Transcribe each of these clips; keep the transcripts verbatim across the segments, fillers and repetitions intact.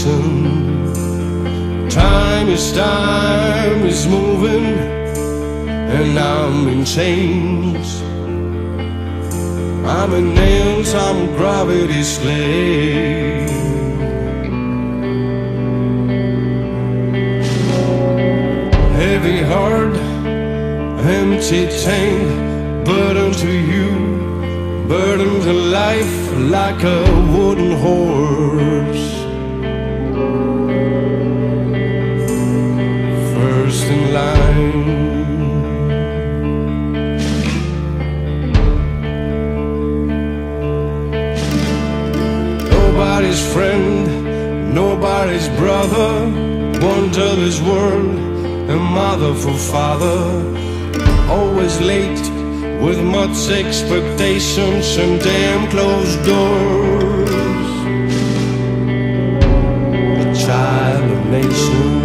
nation. Time is time is moving, and I'm in chains. I'm in nails, I'm gravity's slave. Heavy heart, empty tank, burden to you, burden to life like a wooden horse. First in line. Nobody's friend, nobody's brother, one to this world, a mother for father. Always late, with much expectations and damn closed doors. A child of nation.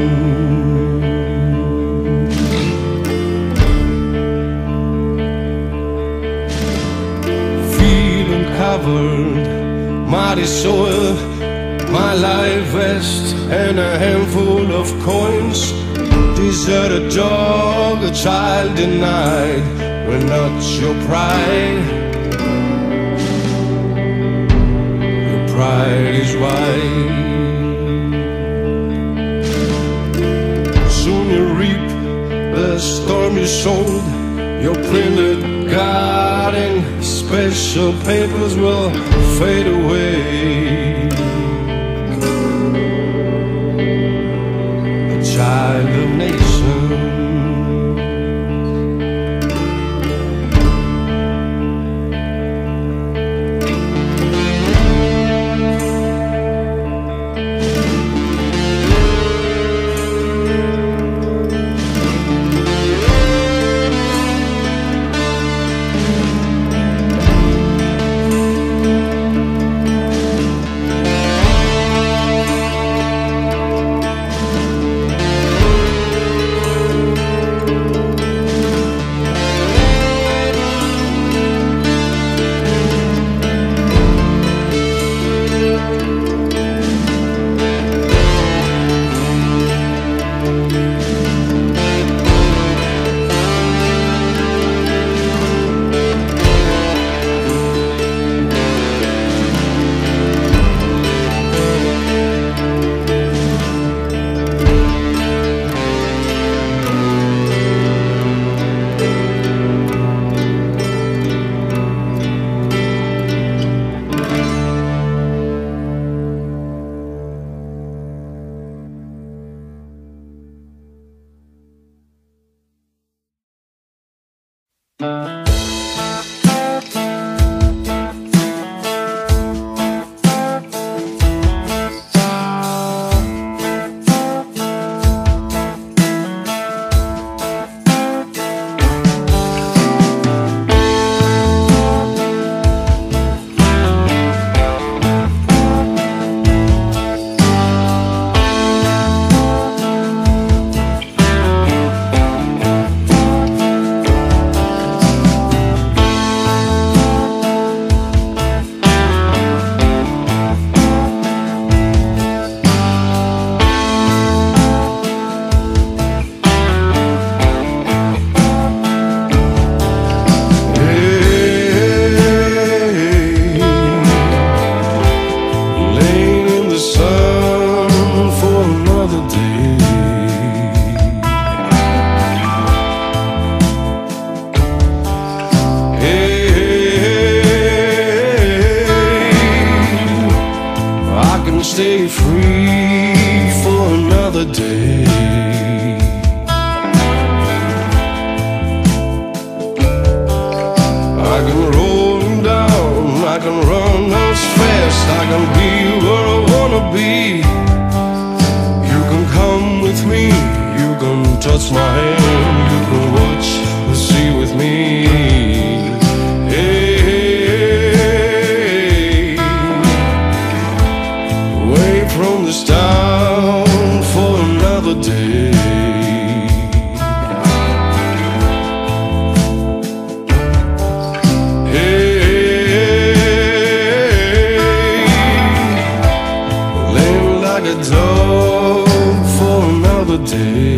Feeling covered, muddy soil, my life vest and a handful of coins. Deserted dog, a child denied. We're not your pride. Your pride is wide. Soon you reap the storm you sowed. Your printed guarding special papers will fade away. A child of nation. Stay free for another day. I can roll down, I can run as fast, I can be where I wanna be. You can come with me, you can touch my hand, you can watch the sea with me. Hey, from this town for another day. Hey, laying like a dog for another day.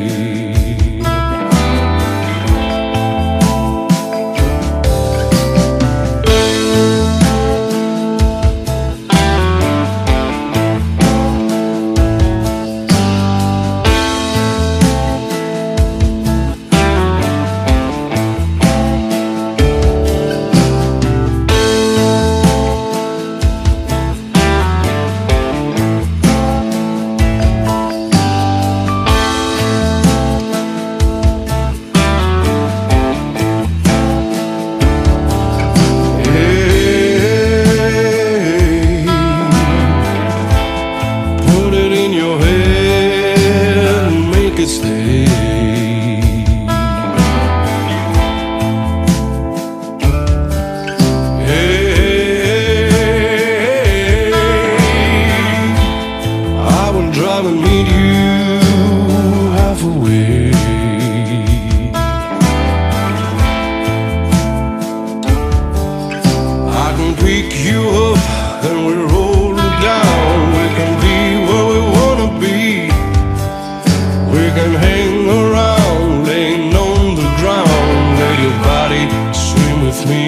Pick you up and we roll down. We can be where we wanna be. We can hang around, laying on the ground. Let your body swim with me.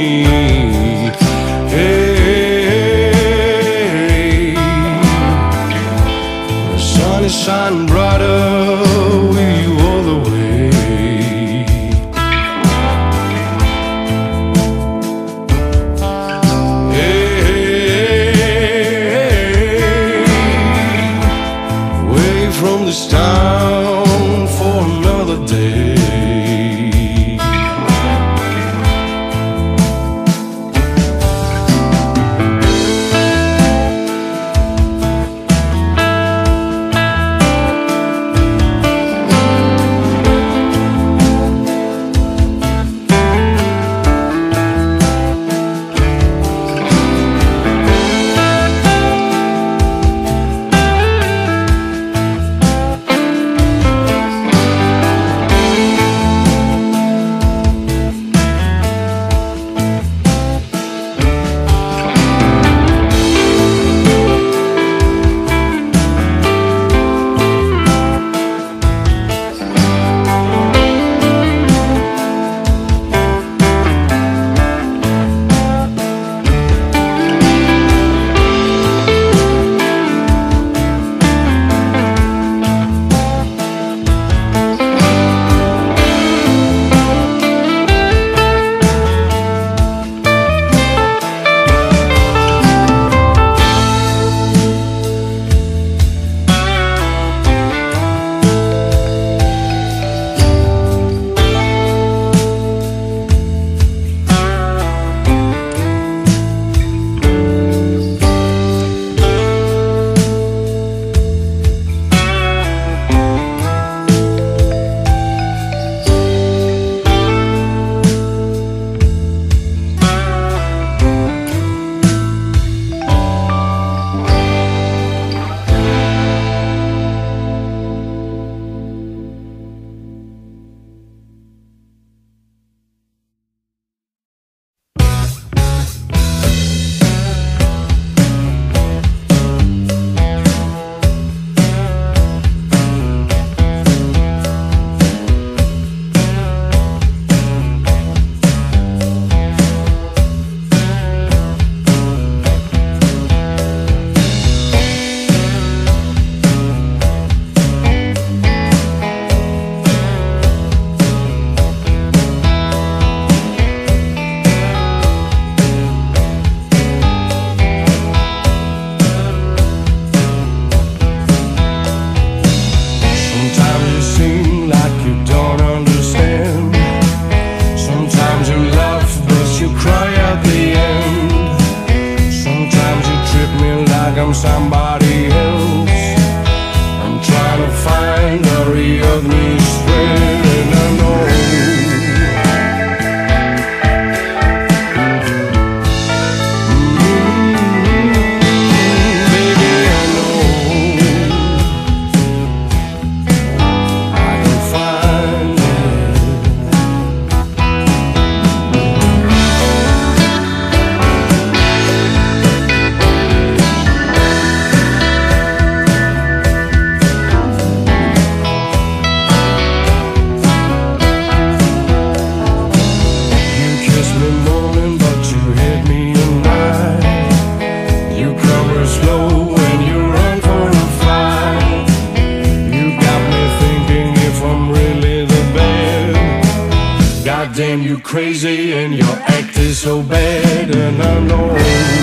Hey, the sun is shining brighter with you all the way. From this town for another day. crazy and your act is so bad, and I know.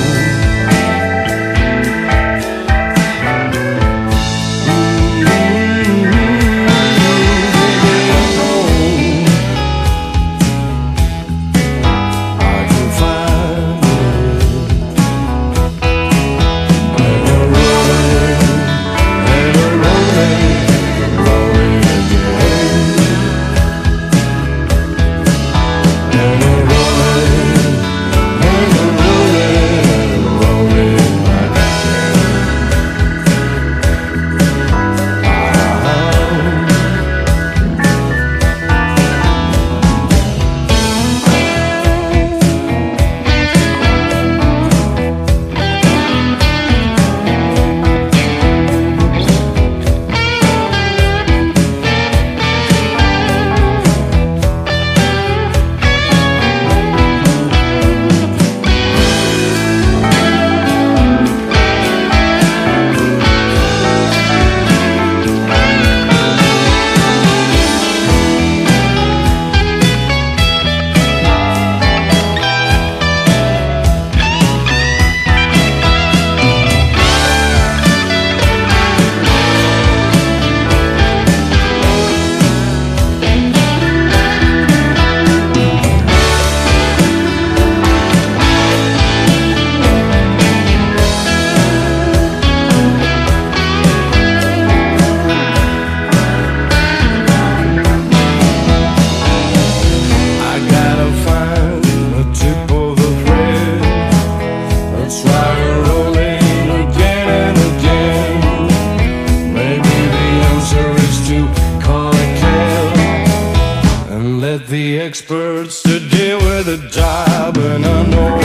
The experts to deal with the job, and I know.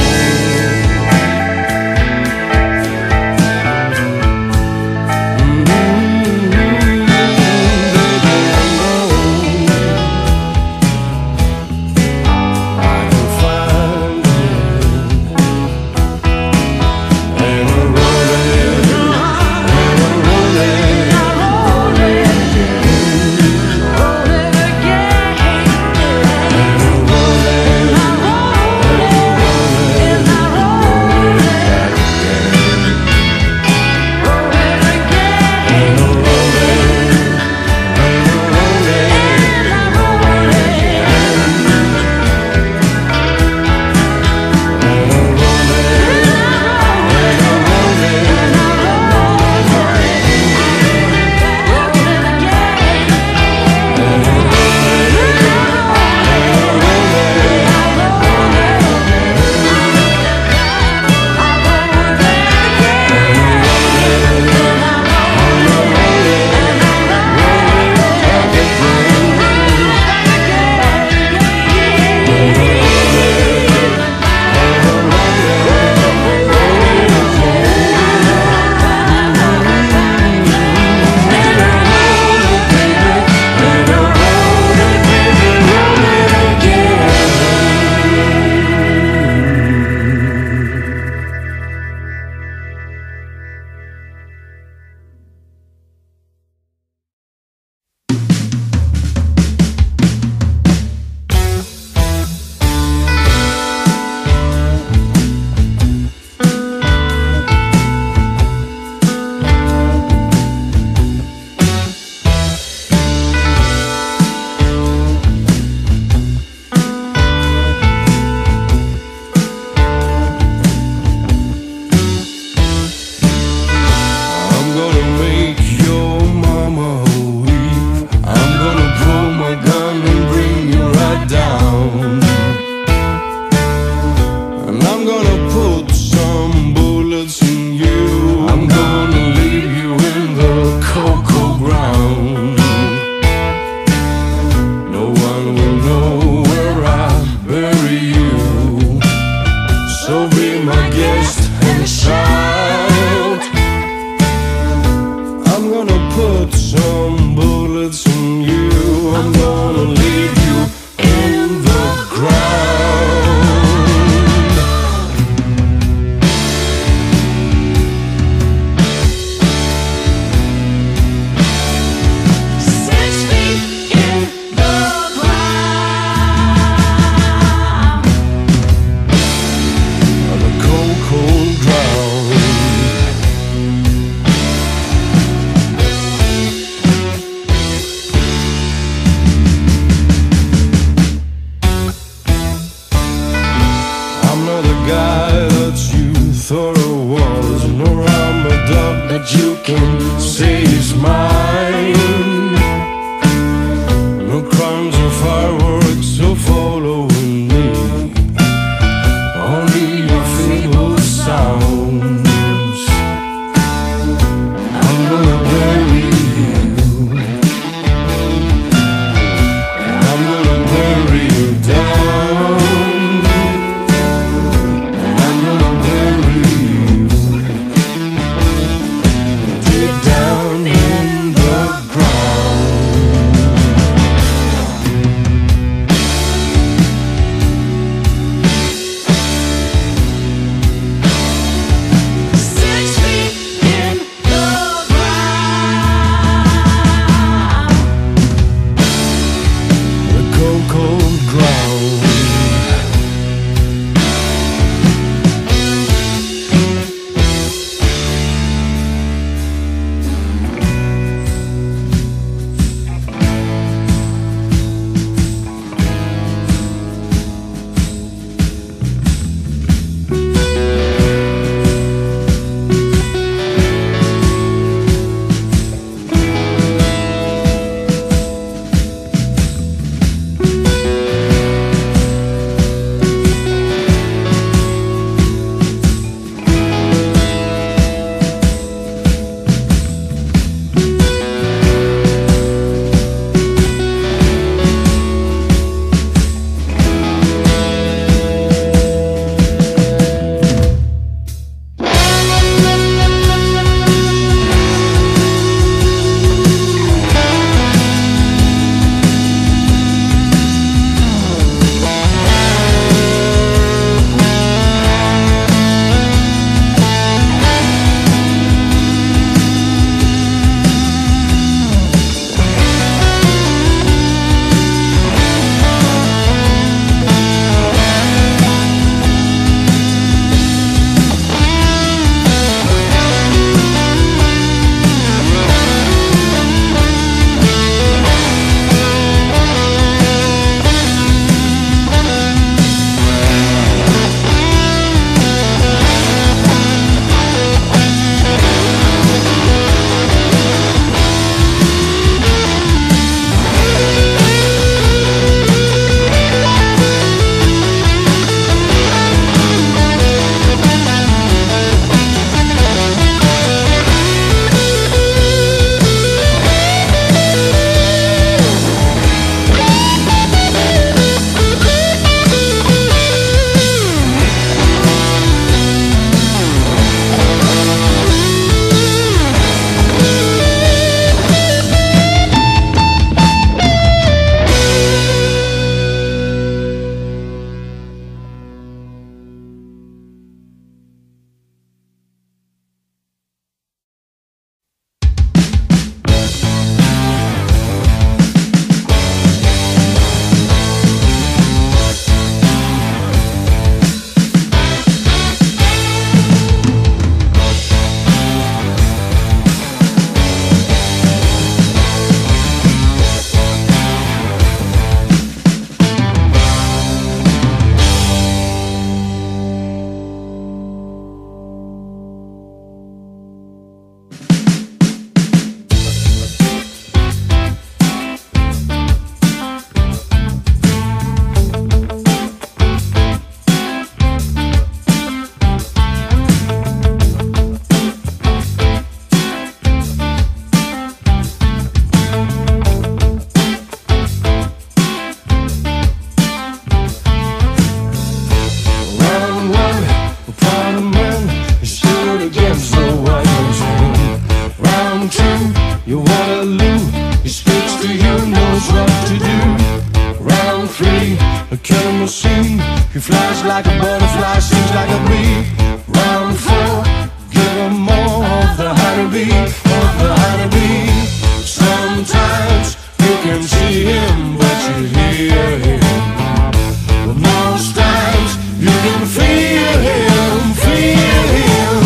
You Waterloo, he speaks to you, knows what to do. Round three, a killing machine. He flies like a butterfly, sings like a bee. Round four, give him more of the honeybee, of the honeybee. Sometimes you can see him, but you hear him. But most times you can feel him, feel him.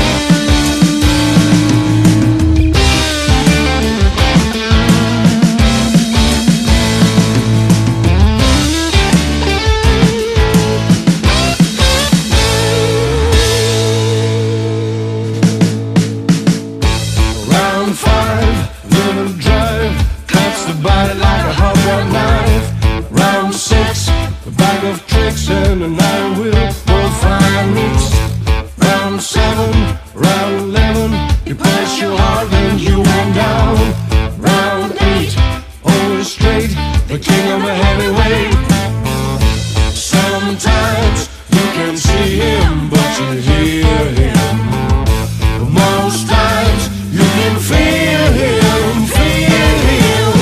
Body like a hot rod knife. Round six, a bag of tricks and an iron wheel, both fine mixed. Round seven, round eleven, you press your heart and you went down. Round eight, always straight, the king of a heavyweight. Sometimes you can see him, but you hear him. But most times you can feel him, feel him.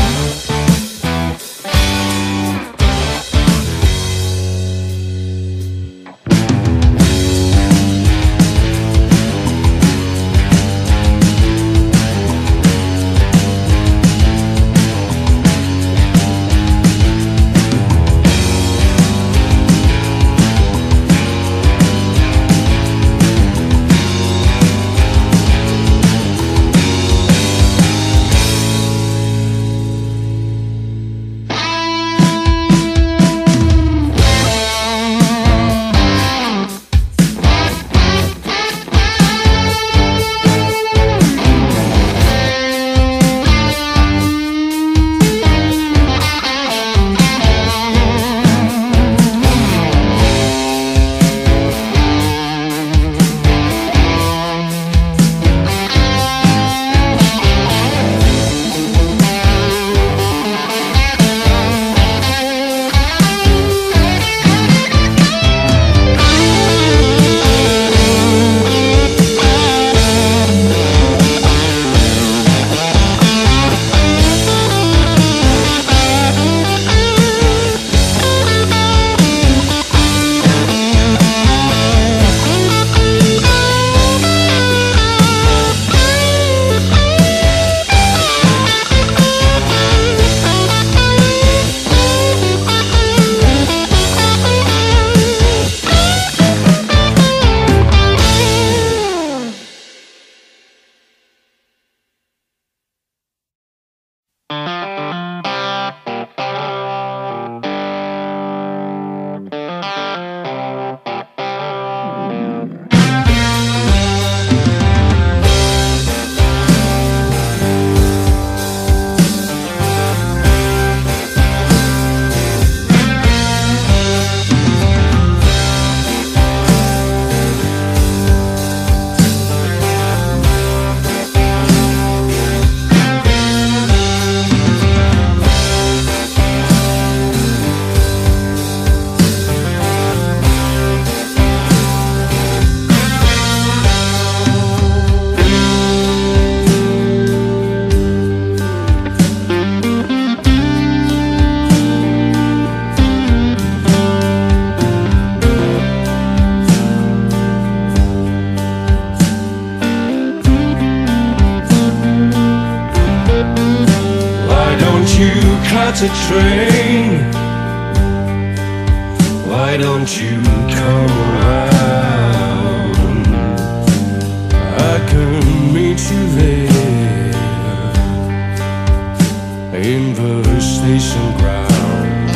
got a train. Why don't you come around? I can meet you there in the station ground.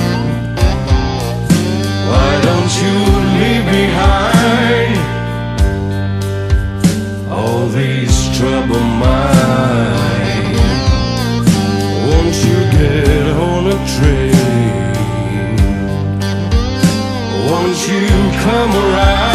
Why don't you leave behind all these troubled minds? Won't you get on a train? Won't you come around?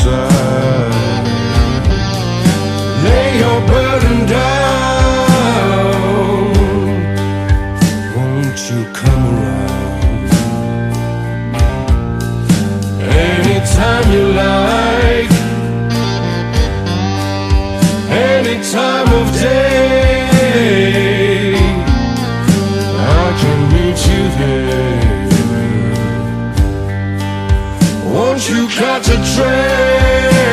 side. Lay your burden down. Won't you come around? Anytime you like, any time of day, I can meet you there. Won't you catch a train?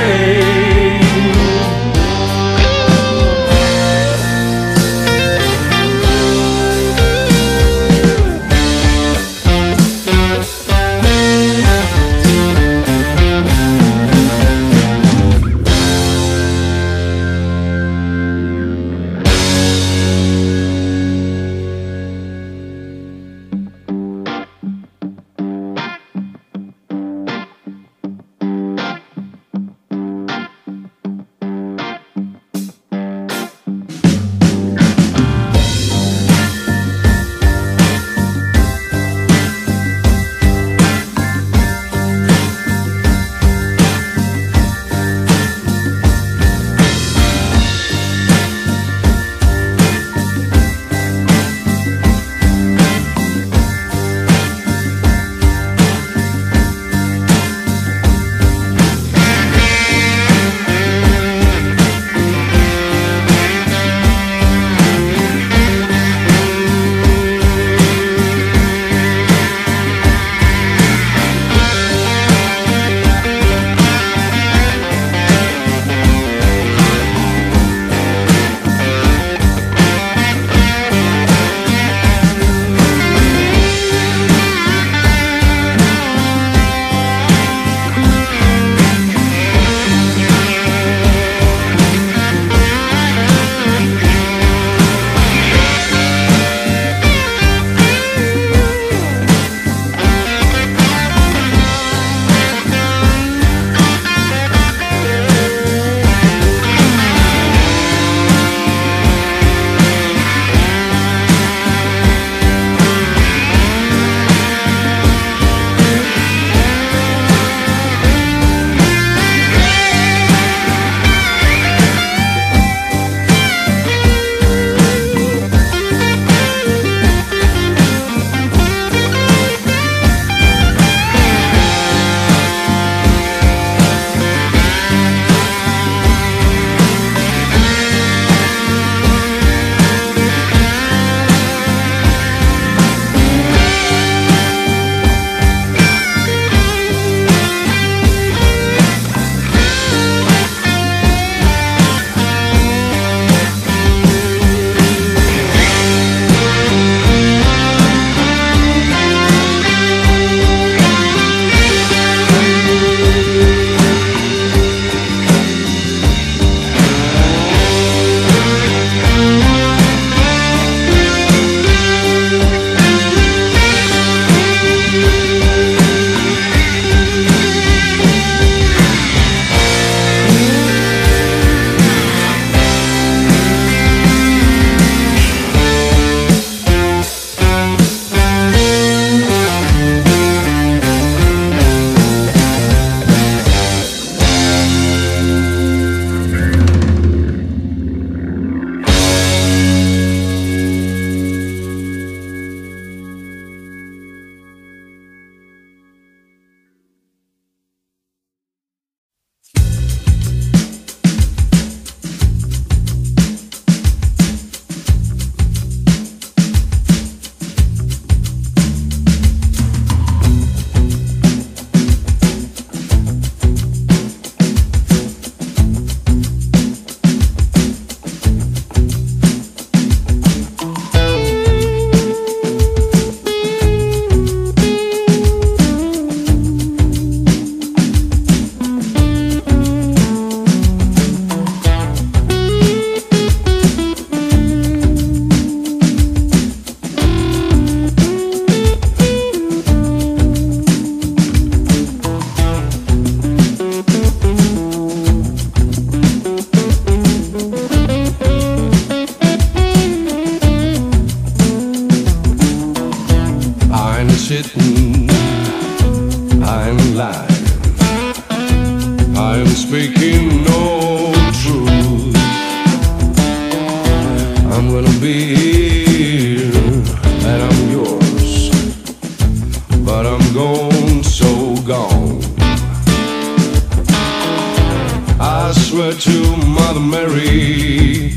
Mary.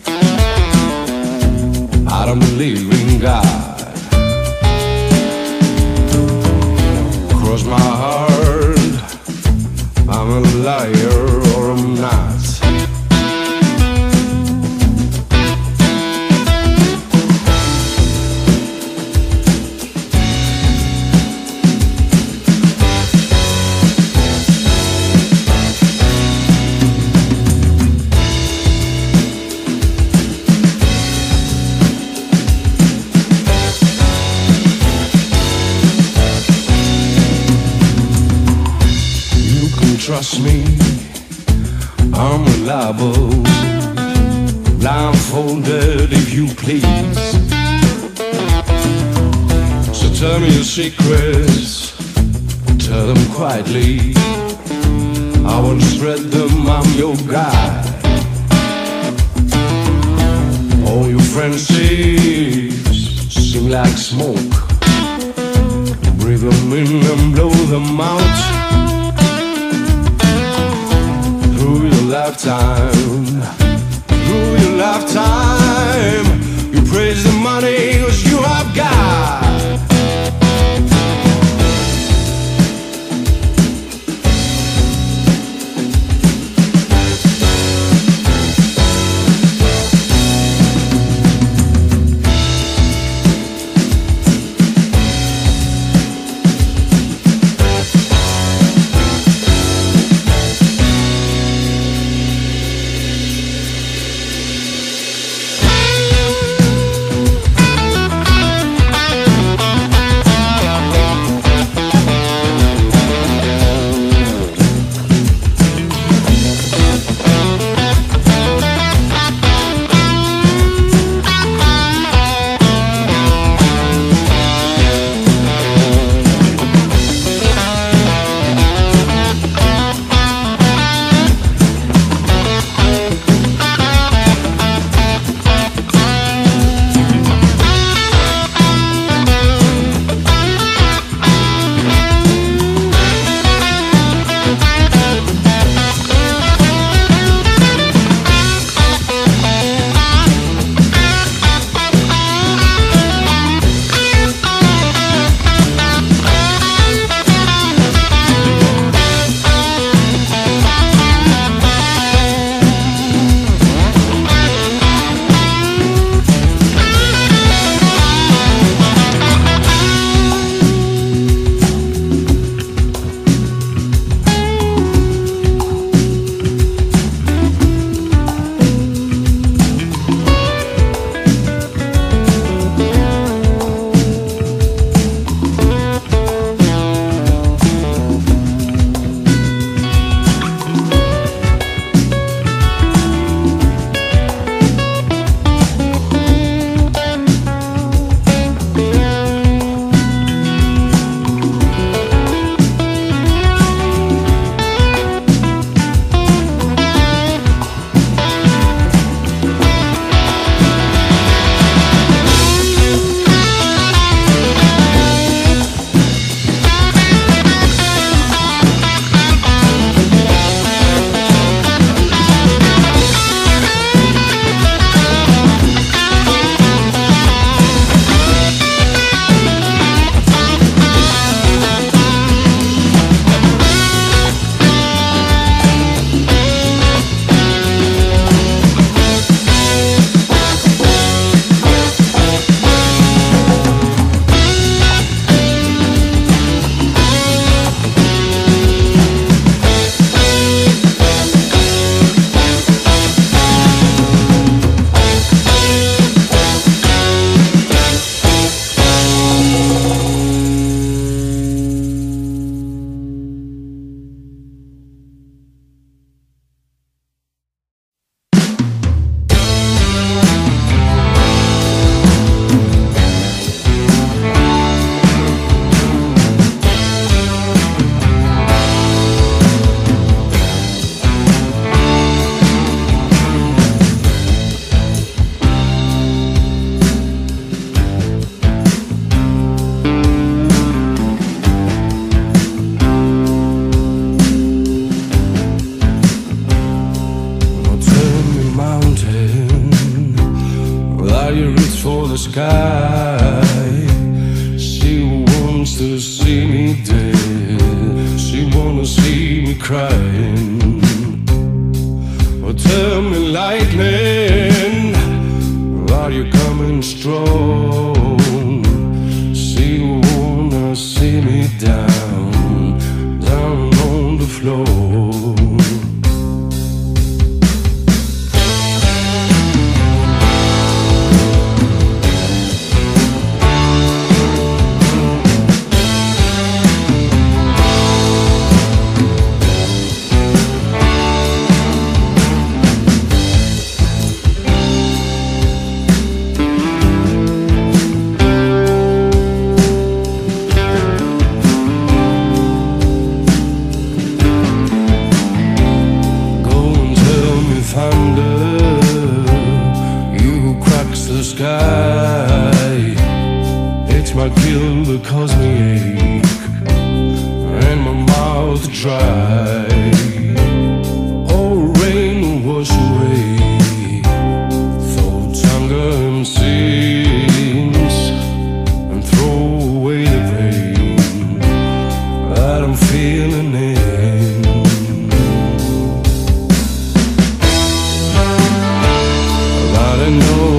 I don't believe in God. Cross my heart, I'm a liar or I'm not. Trust me, I'm reliable. Blindfolded if you please. So tell me your secrets, tell them quietly. I won't spread them, I'm your guide. All your friendships seem like smoke. Breathe them in and blow them out. Through your lifetime, through your lifetime, you praise the money 'cause you have got. sky. She wants to see me dead. She wanna see me crying. Oh, tell me, lightning, are you coming strong? She wanna see me down, down on the floor. It might kill the cause me ache and my mouth dry. Oh, rain will wash away thoughts, hunger and sins, and throw away the pain that I'm feeling in. I don't know.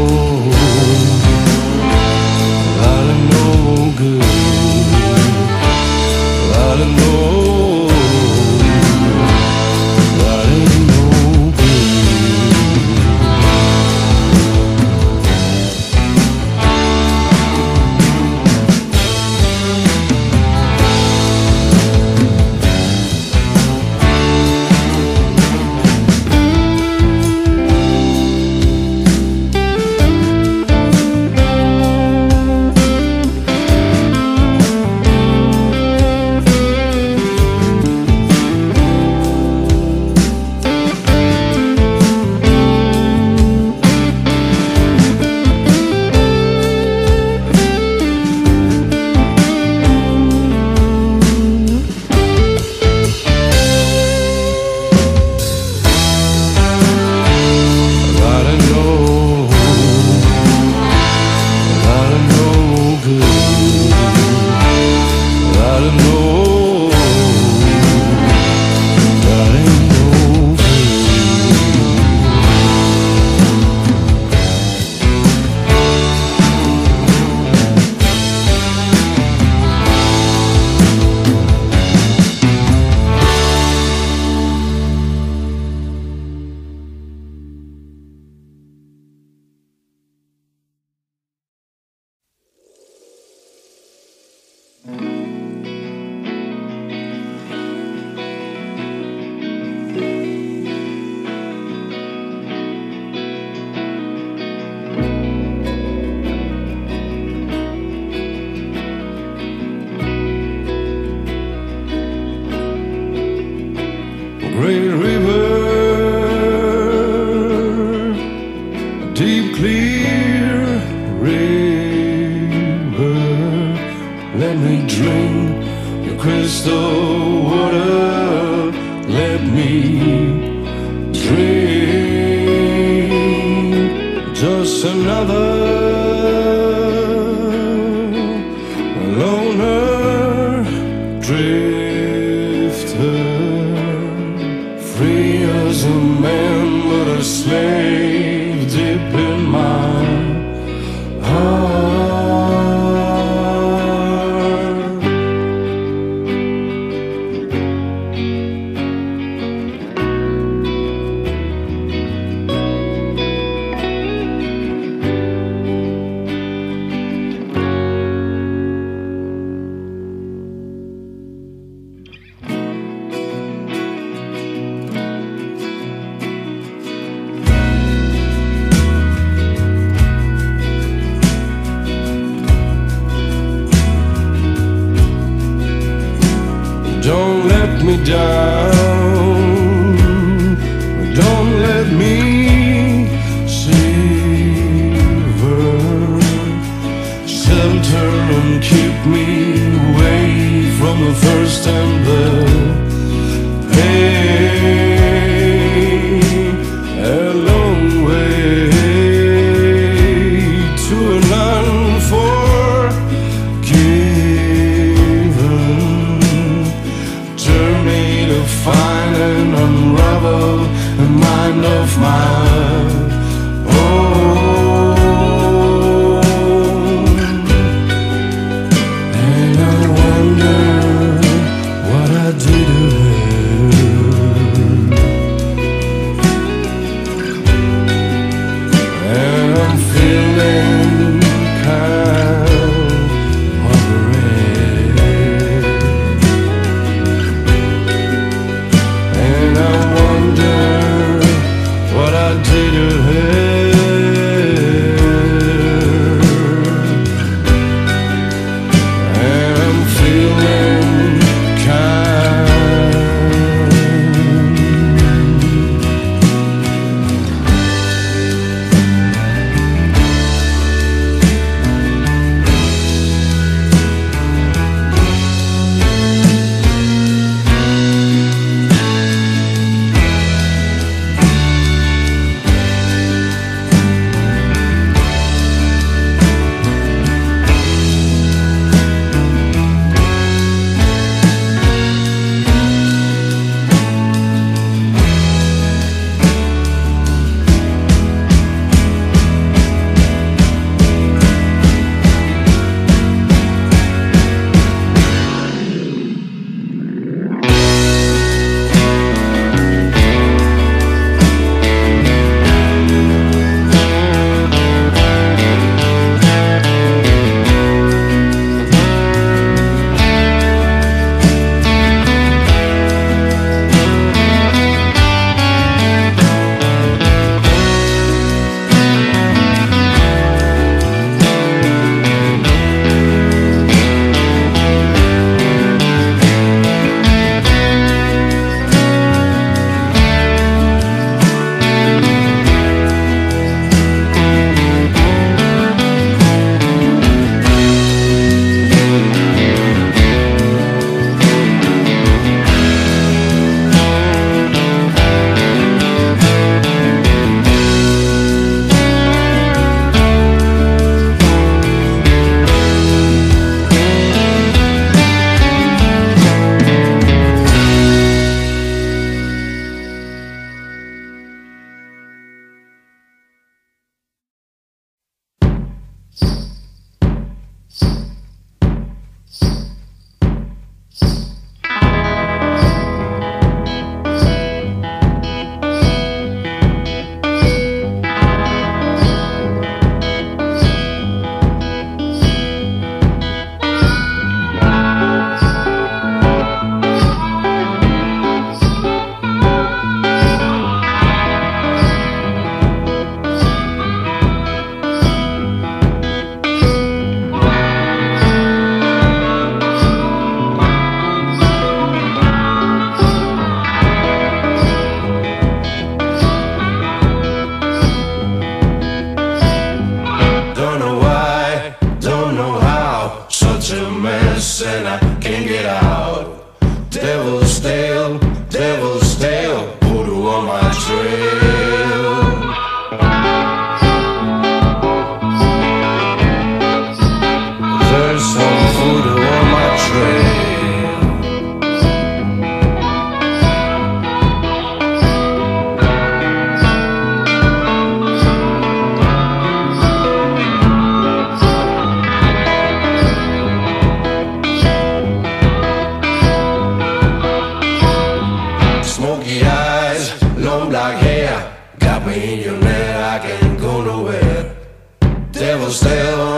Great river, a deep clear river, let me drink your crystal water, let me drink just another loner drifter. Free as a man, but a slave deep in my heart. Don't let me down, don't let me shiver. Shelter and keep me away from the thirst and the pain. A long way to an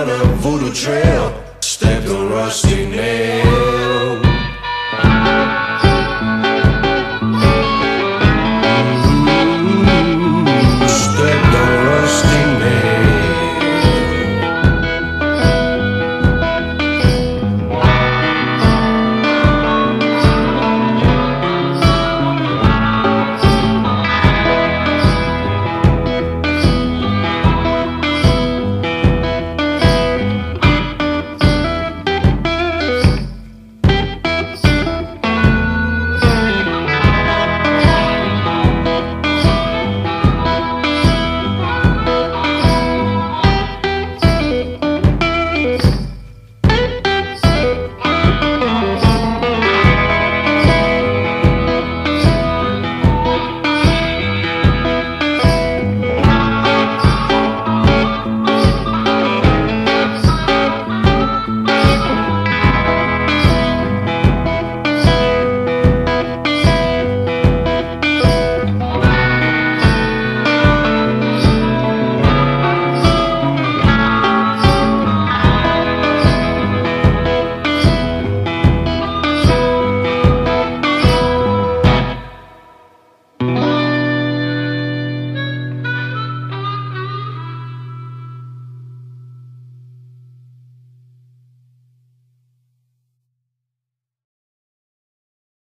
on a voodoo trail.